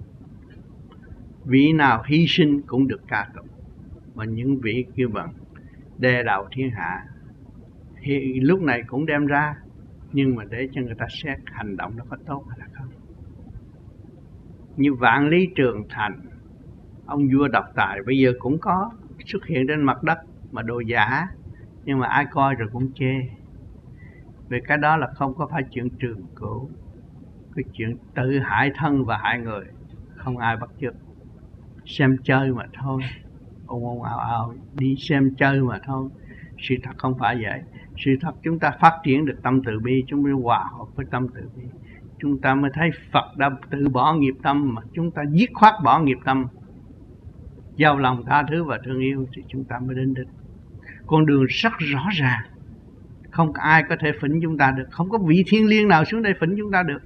vị nào hy sinh cũng được ca tụng. Và những vị kêu bằng đe đạo thiên hạ thì lúc này cũng đem ra, nhưng mà để cho người ta xét hành động nó có tốt hay là không. Như Vạn Lý Trường Thành, ông vua độc tài bây giờ cũng có xuất hiện trên mặt đất mà đồ giả, nhưng mà ai coi rồi cũng chê. Vì cái đó là không có phải chuyện trường cửu, cái chuyện tự hại thân và hại người, không ai bắt chước. Xem chơi mà thôi, ồn ào đi xem chơi mà thôi. Sự thật không phải vậy. Sự thật chúng ta phát triển được tâm từ bi, chúng ta hòa hợp với tâm từ bi, chúng ta mới thấy Phật đã từ bỏ nghiệp tâm, mà chúng ta dứt khoát bỏ nghiệp tâm, gieo lòng tha thứ và thương yêu, thì chúng ta mới đến đích. Con đường rất rõ ràng, không ai có thể phỉnh chúng ta được, không có vị thiên liêng nào xuống đây phỉnh chúng ta được.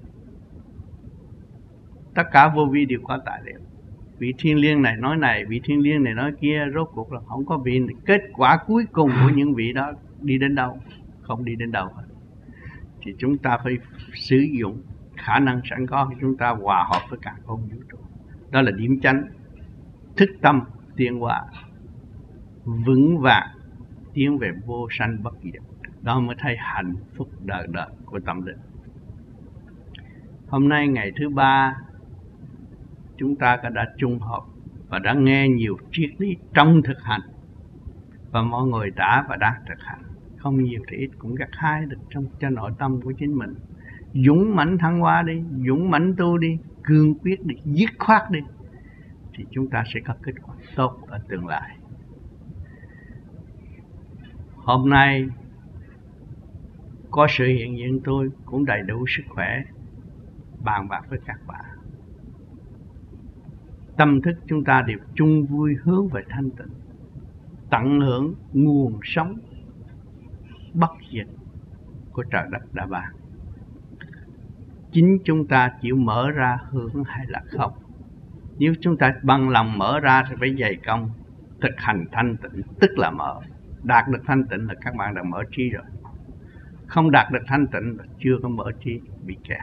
Tất cả vô vi đều có tài liệu. Vị thiên liêng này, vị thiên liêng này nói kia, rốt cuộc là không có vị. Kết quả cuối cùng của những vị đó đi đến đâu? Không đi đến đâu hết. Thì chúng ta phải sử dụng khả năng sẵn có của chúng ta hòa hợp với cả không vũ trụ. Đó là điểm chánh, thức tâm tiến hóa vững vàng, tiến về vô sanh bất diệt. Đó mới thấy hạnh phúc đời đời của tâm linh. Hôm nay ngày thứ ba, chúng ta đã chung họp và đã nghe nhiều triết lý trong thực hành, và mọi người đã và đang thực hành. Không nhiều thì ít cũng gặt hái được trong cho nội tâm của chính mình. Dũng mãnh thăng hoa đi, dũng mãnh tu đi, cương quyết đi, dứt khoát đi, thì chúng ta sẽ có kết quả tốt ở tương lai. Hôm nay có sự hiện diện tôi cũng đầy đủ sức khỏe bàn bạc với các bạn. Tâm thức chúng ta đều chung vui hướng về thanh tịnh, tận hưởng nguồn sống bất diệt của trời đất đã ban. chính chúng ta chịu mở ra hướng hay là không. Nếu chúng ta bằng lòng mở ra thì phải dày công thực hành thanh tịnh, tức là mở. Đạt được thanh tịnh là các bạn đã mở trí rồi. Không đạt được thanh tịnh là chưa có mở trí, bị kẹt.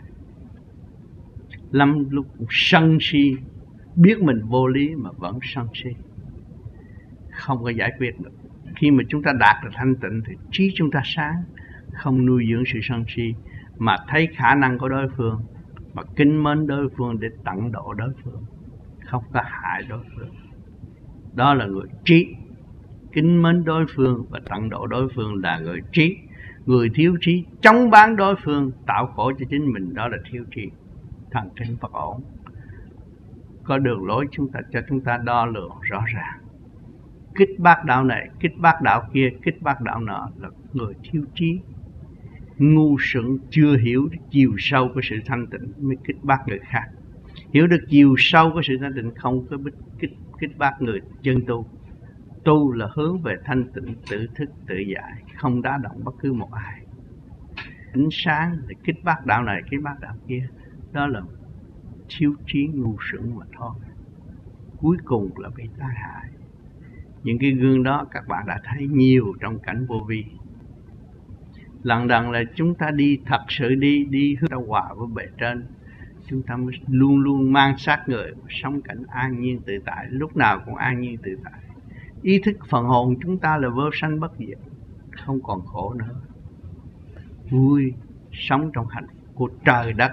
Lắm lúc sân si, biết mình vô lý mà vẫn sân si, không có giải quyết được. Khi mà chúng ta đạt được thanh tịnh thì trí chúng ta sáng, không nuôi dưỡng sự sân si, mà thấy khả năng của đối phương, mà kính mến đối phương để tận độ đối phương, không có hại đối phương. Đó là người trí. Kính mến đối phương và tận độ đối phương là người trí. Người thiếu trí chống bán đối phương, tạo khổ cho chính mình, đó là thiếu trí. Thần kinh bất ổn. Có đường lối cho chúng ta đo lường rõ ràng. Kích bác đạo này, kích bác đạo kia, kích bác đạo nọ là người thiếu trí. Ngu xuẩn chưa hiểu chiều sâu của sự thanh tịnh mới kích bác người khác. Hiểu được chiều sâu của sự thanh tịnh không có kích bác người chân tu. Tu là hướng về thanh tịnh, tự thức, tự giải, không đá động bất cứ một ai. Ánh sáng để kích bác đạo này, kích bác đạo kia, đó là thiếu trí ngu xuẩn mà thôi. Cuối cùng là bị tai hại. Những cái gương đó các bạn đã thấy nhiều trong cảnh vô vi. Lần lần là chúng ta đi, thật sự đi hướng ta hòa với bề trên, chúng ta mới luôn luôn mang sát người, sống cảnh an nhiên tự tại, lúc nào cũng an nhiên tự tại. Ý thức phần hồn chúng ta là vô sanh bất diệt, không còn khổ nữa, vui sống trong hạnh phúc của trời đất,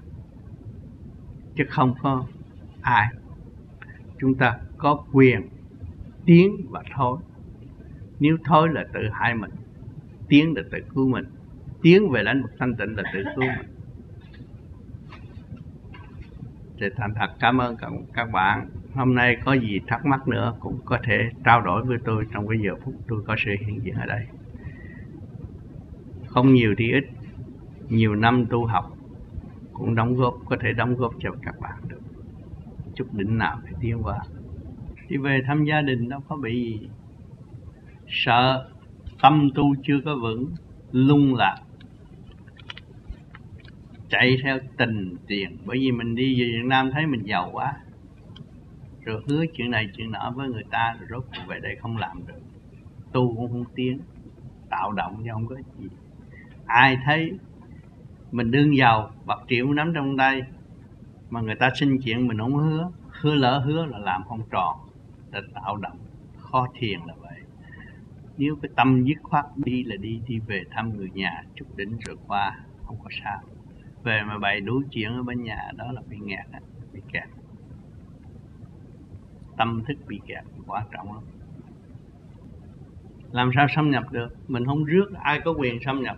chứ không có ai. Chúng ta có quyền tiến và thôi. Nếu thôi là tự hại mình, tiến là tự cứu mình. Tiến về lãnh vực thanh tịnh là tự cứu mình. Thì thành thật cảm ơn các bạn. Hôm nay có gì thắc mắc nữa cũng có thể trao đổi với tôi trong cái giờ phút tôi có sự hiện diện ở đây. Không nhiều thì ít, nhiều năm tu học cũng đóng góp, có thể đóng góp cho các bạn được chút đỉnh nào để tiến qua. Đi về thăm gia đình đâu có bị gì. Sợ tâm tu chưa có vững, lung lạc, chạy theo tình tiền. Bởi vì mình đi về Việt Nam thấy mình giàu quá, rồi hứa chuyện này chuyện nọ với người ta, rồi rốt cuộc về đây không làm được. Tu cũng không tiến, tạo động chứ không có gì. Ai thấy mình đương giàu, bạc triệu nắm trong tay, mà người ta xin chuyện mình không hứa, lỡ hứa là làm không tròn, là tạo động. Khó thiền là vậy. Nếu cái tâm dứt khoát đi là đi về thăm người nhà chút đỉnh rồi qua, không có sao. Về mà bày đủ chuyện ở bên nhà, đó là bị nghẹt, bị kẹt. Tâm thức bị kẹt quan trọng lắm. Làm sao xâm nhập được? Mình không rước, ai có quyền xâm nhập.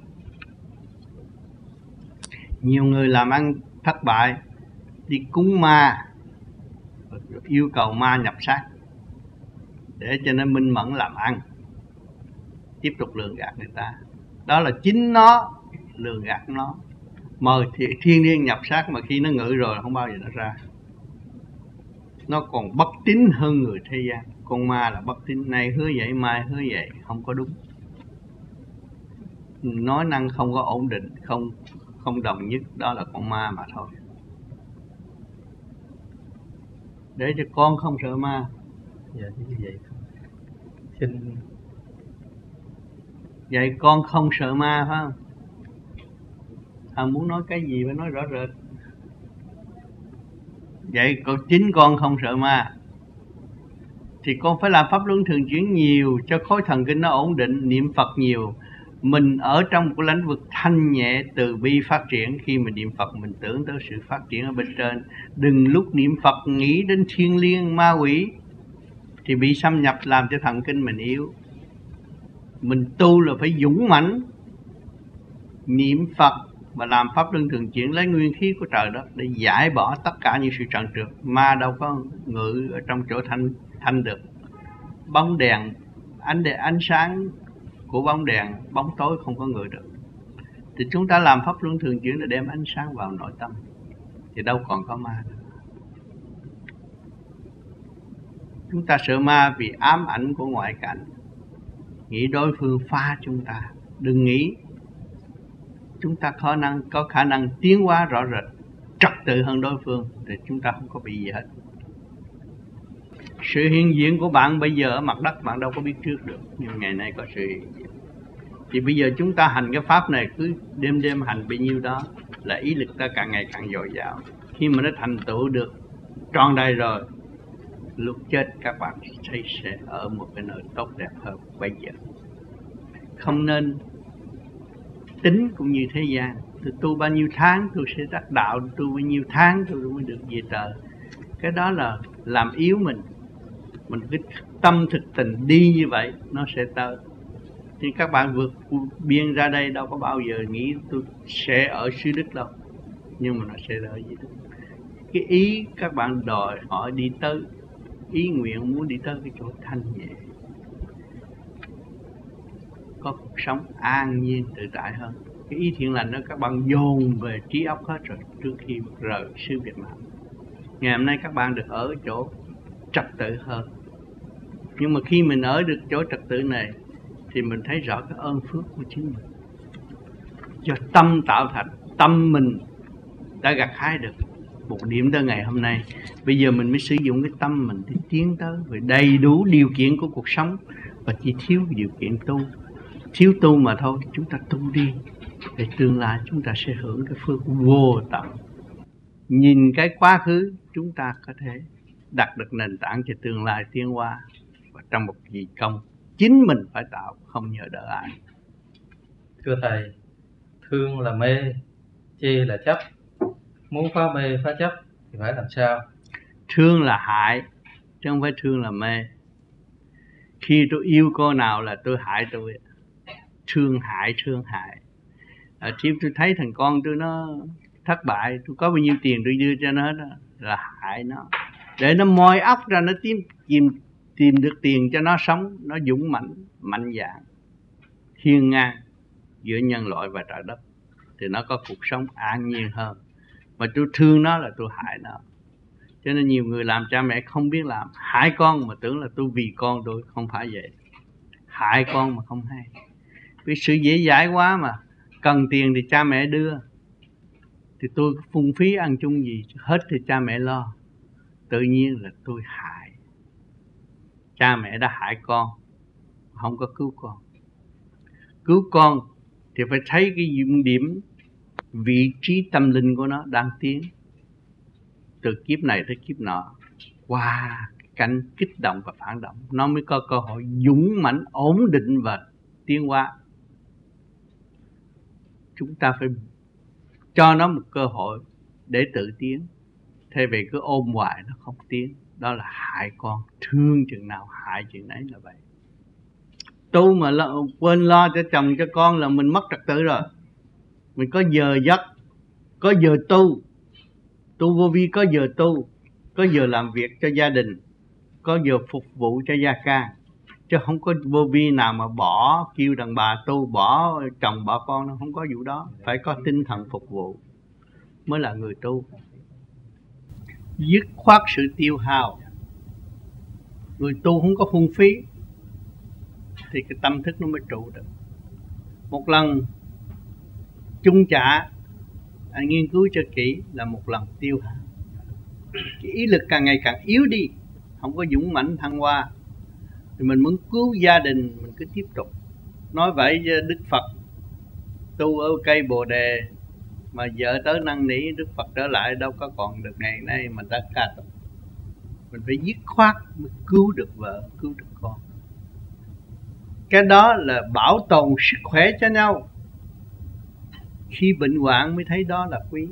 Nhiều người làm ăn thất bại, đi cúng ma, yêu cầu ma nhập xác để cho nó minh mẫn làm ăn, tiếp tục lường gạt người ta. Đó là chính nó lường gạt nó. Mời thiên liêng nhập xác mà khi nó ngự rồi không bao giờ nó ra. Nó còn bất tín hơn người thế gian. Con ma là bất tín, nay hứa vậy mai hứa vậy, không có đúng. Nói năng không có ổn định, không đồng nhất, đó là con ma mà thôi. Để cho con không sợ ma. Dạ như vậy. Xin vậy con không sợ ma phải không? Muốn nói cái gì phải nói rõ rệt. Vậy chính con không sợ ma thì con phải làm pháp luân thường chuyển nhiều cho khối thần kinh nó ổn định, niệm Phật nhiều. Mình ở trong một lĩnh vực thanh nhẹ từ bi phát triển. Khi mình niệm Phật mình tưởng tới sự phát triển ở bên trên. Đừng lúc niệm Phật nghĩ đến thiên liêng ma quỷ thì bị xâm nhập làm cho thần kinh mình yếu. Mình tu là phải dũng mãnh niệm Phật và làm pháp luân thường chuyển, lấy nguyên khí của trời đất để giải bỏ tất cả những sự trần trượt. Ma đâu có ngự ở trong chỗ thanh được. Bóng đèn, ánh sáng của bóng đèn, bóng tối không có ngự được. Thì chúng ta làm pháp luân thường chuyển để đem ánh sáng vào nội tâm, thì đâu còn có ma nữa. Chúng ta sợ ma vì ám ảnh của ngoại cảnh, nghĩ đối phương phá chúng ta. Đừng nghĩ chúng ta có khả năng tiến hóa rõ rệt, trật tự hơn đối phương, thì chúng ta không có bị gì hết. Sự hiện diện của bạn bây giờ ở mặt đất bạn đâu có biết trước được, nhưng ngày nay có sự hiện diện. Thì bây giờ chúng ta hành cái pháp này, cứ đêm đêm hành bấy nhiêu đó là ý lực ta càng ngày càng dồi dào. Khi mà nó thành tựu được tròn đầy rồi, lúc chết các bạn thấy sẽ ở một cái nơi tốt đẹp hơn bây giờ. Không nên tính cũng như thế gian, tôi tu bao nhiêu tháng tôi sẽ đắc đạo, tu bao nhiêu tháng tôi mới được về trời. Cái đó là làm yếu mình. Mình cứ tâm thực tình đi như vậy nó sẽ tới. Thì các bạn vượt biên ra đây đâu có bao giờ nghĩ tôi sẽ ở xứ Đức đâu, nhưng mà nó sẽ ở dưới Đức. Cái ý các bạn đòi hỏi đi tới, ý nguyện muốn đi tới cái chỗ thanh nhẹ, có cuộc sống an nhiên tự tại hơn. Cái ý thiện lành đó các bạn dồn về trí óc hết rồi trước khi rời xứ Việt Nam. Ngày hôm nay các bạn được ở chỗ trật tự hơn. Nhưng mà khi mình ở được chỗ trật tự này thì mình thấy rõ cái ơn phước của chính mình. Do tâm tạo thành, tâm mình đã gặt hái được một điểm tới ngày hôm nay. Bây giờ mình mới sử dụng cái tâm mình để tiến tới với đầy đủ điều kiện của cuộc sống, và chỉ thiếu điều kiện tu. Thiếu tu mà thôi, chúng ta tu đi để tương lai chúng ta sẽ hưởng cái phước vô tận. Nhìn cái quá khứ chúng ta có thể đặt được nền tảng cho tương lai tiến hóa, và trong một kỳ công chính mình phải tạo, không nhờ đỡ ai. Thưa Thầy, thương là mê, chê là chấp. Muốn phá mê phá chấp thì phải làm sao? Thương là hại, chứ không phải thương là mê. Khi tôi yêu cô nào là tôi hại tôi. Thương hại. Khi tôi thấy thằng con tôi nó thất bại, tôi có bao nhiêu tiền tôi đưa cho nó đó, là hại nó. Để nó moi óc ra, nó tìm được tiền cho nó sống, nó dũng mạnh dạn, hiên ngang giữa nhân loại và trời đất, thì nó có cuộc sống an nhiên hơn. Mà tôi thương nó là tôi hại nó. Cho nên nhiều người làm cha mẹ không biết làm, hại con mà tưởng là tôi vì con tôi. Không phải vậy, hại con mà không hay. Vì sự dễ dãi quá mà, cần tiền thì cha mẹ đưa, thì tôi phung phí ăn chung gì, hết thì cha mẹ lo. Tự nhiên là tôi hại. Cha mẹ đã hại con, không có cứu con. Cứu con thì phải thấy cái điểm vị trí tâm linh của nó đang tiến từ kiếp này tới kiếp nọ, qua cảnh kích động và phản động, nó mới có cơ hội dũng mãnh, ổn định và tiến hóa. Chúng ta phải cho nó một cơ hội để tự tiến, thay vì cứ ôm hoài nó không tiến. Đó là hại con. Thương chừng nào hại chừng nấy là vậy. Tu mà quên lo cho chồng cho con là mình mất trật tự rồi. Mình có giờ giấc, có giờ tu. Tu vô vi có giờ tu, có giờ làm việc cho gia đình, có giờ phục vụ cho gia can. Chứ không có vô vi nào mà bỏ, kêu đàn bà tu, bỏ chồng bỏ con, nó không có vụ đó. Phải có tinh thần phục vụ mới là người tu. Dứt khoát sự tiêu hao. Người tu không có phung phí thì cái tâm thức nó mới trụ được. Một lần chung trả, anh nghiên cứu cho kỹ, là một lần tiêu hao. Cái ý lực càng ngày càng yếu đi, không có dũng mãnh thăng hoa, thì mình muốn cứu gia đình mình cứ tiếp tục. Nói vậy Đức Phật tu ở cây Bồ Đề mà vợ tới năn nỉ Đức Phật trở lại, đâu có còn được ngày nay mà ta ca tụng. Mình phải dứt khoát mới cứu được vợ, cứu được con. Cái đó là bảo tồn sức khỏe cho nhau. Khi bệnh hoạn mới thấy đó là quý.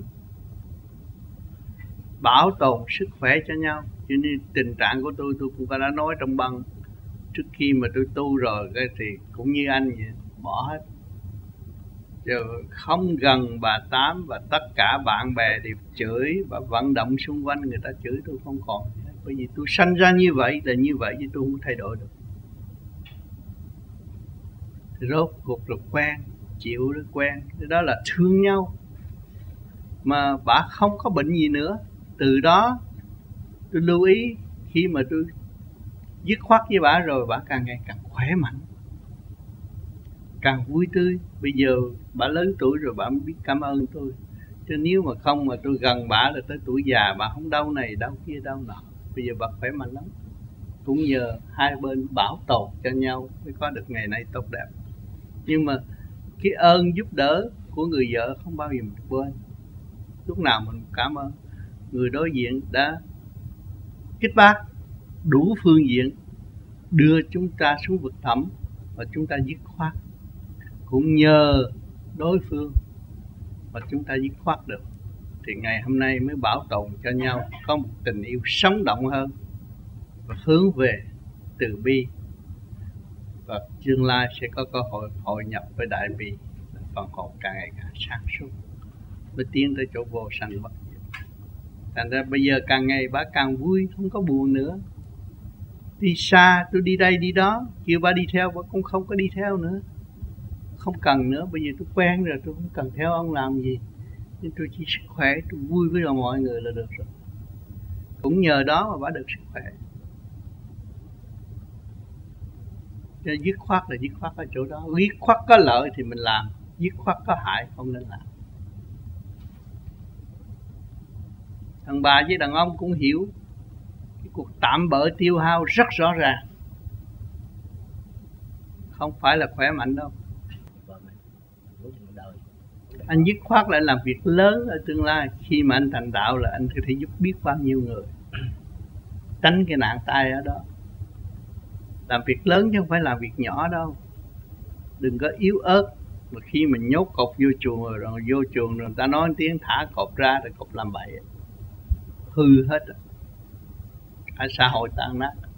Bảo tồn sức khỏe cho nhau. Cho nên tình trạng của tôi cũng đã nói trong băng. Trước khi mà tôi tu rồi thì cũng như anh vậy, bỏ hết. Rồi không gần bà Tám, và tất cả bạn bè đều chửi, và vận động xung quanh người ta chửi tôi không còn. Bởi vì tôi sanh ra như vậy là như vậy, chứ tôi không thay đổi được. Thì rốt cuộc rồi quen, chịu rồi quen. Thì đó là thương nhau. Mà bà không có bệnh gì nữa. Từ đó tôi lưu ý, khi mà tôi dứt khoát với bà rồi, bà càng ngày càng khỏe mạnh. càng vui tươi. Bây giờ bà lớn tuổi rồi bà mới biết cảm ơn tôi, chứ nếu mà không mà tôi gần bà là tới tuổi già bà không đau này đau kia đau nọ. Bây giờ bà khỏe mạnh lắm, cũng nhờ hai bên bảo tồn cho nhau mới có được ngày nay tốt đẹp. Nhưng mà cái ơn giúp đỡ của người vợ không bao giờ mình quên, lúc nào mình cảm ơn người đối diện đã kích bác đủ phương diện, đưa chúng ta xuống vực thẳm và chúng ta dứt khoát. Cũng nhờ đối phương mà chúng ta dứt khoát được, thì ngày hôm nay mới bảo tồn cho nhau có một tình yêu sống động hơn và hướng về từ bi, và tương lai sẽ có cơ hội hội nhập với đại bi, phần hồn càng ngày càng sáng suốt mới tiến tới chỗ vô sanh bất diệt. Thành ra bây giờ càng ngày bà càng vui, không có buồn nữa. Đi xa tôi đi đây đi đó, kêu bà đi theo bà cũng không có đi theo nữa, không cần nữa. Bây giờ tôi quen rồi, tôi không cần theo ông làm gì, nhưng tôi chỉ sức khỏe, tôi vui với mọi người là được rồi. Cũng nhờ đó mà bà được sức khỏe. Cho nên dứt khoát là dứt khoát ở chỗ đó. Dứt khoát có lợi thì mình làm, dứt khoát có hại không nên làm. Thằng bà với đàn ông cũng hiểu cái cuộc tạm bỡ tiêu hao rất rõ ràng, không phải là khỏe mạnh đâu. Anh dứt khoát lại làm việc lớn ở tương lai. Khi mà anh thành đạo là anh có thể giúp biết bao nhiêu người tránh cái nạn tai ở đó. Làm việc lớn chứ không phải làm việc nhỏ đâu. Đừng có yếu ớt. Mà khi mình nhốt cột vô chuồng rồi vô chuồng rồi người ta nói tiếng thả cột ra rồi cột làm bậy, hư hết. Cả xã hội tan nát.